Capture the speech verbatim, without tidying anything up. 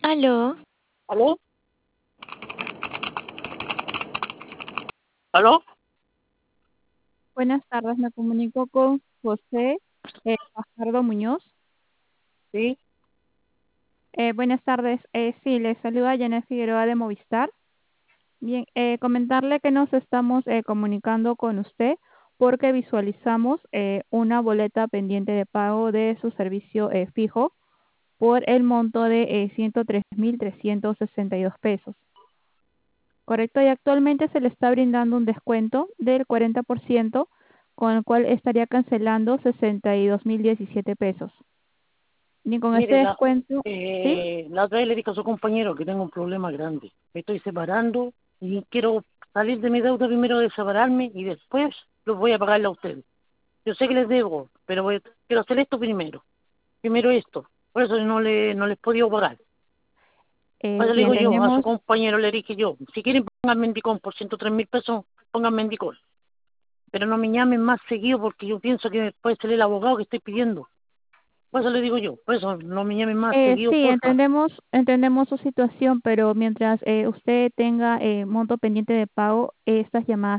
Aló, ¿Aló? ¿Aló? Buenas tardes, me comunico con José eh, Fajardo Muñoz. Sí, Eh, buenas tardes, eh, sí, les saluda Janet Figueroa de Movistar. Bien, eh, comentarle que nos estamos eh, comunicando con usted porque visualizamos eh, una boleta pendiente de pago de su servicio eh, fijo por el monto de eh, ciento tres mil trescientos sesenta y dos pesos. Correcto, y actualmente se le está brindando un descuento del cuarenta por ciento con el cual estaría cancelando sesenta y dos mil diecisiete pesos. Ni con este mire, la, descuento, ¿sí? eh, la otra vez le dije a su compañero que tengo un problema grande. Me estoy separando y quiero salir de mi deuda primero de separarme y después los voy a pagarle a ustedes. Yo sé que les debo, pero voy- quiero hacer esto primero. Primero esto. Por eso no, le, no les he podido pagar. Por Eh, eso le bien, digo yo, a su tenemos, compañero le dije yo, si quieren pongan Mendicón por ciento tres mil pesos, pongan Mendicón. Pero no me llamen más seguido porque yo pienso que puede ser el abogado que estoy pidiendo. Por eso le digo yo, por eso no me llamen más eh, seguido, sí, porfa. entendemos, entendemos su situación, pero mientras eh, usted tenga eh, monto pendiente de pago, estas llamadas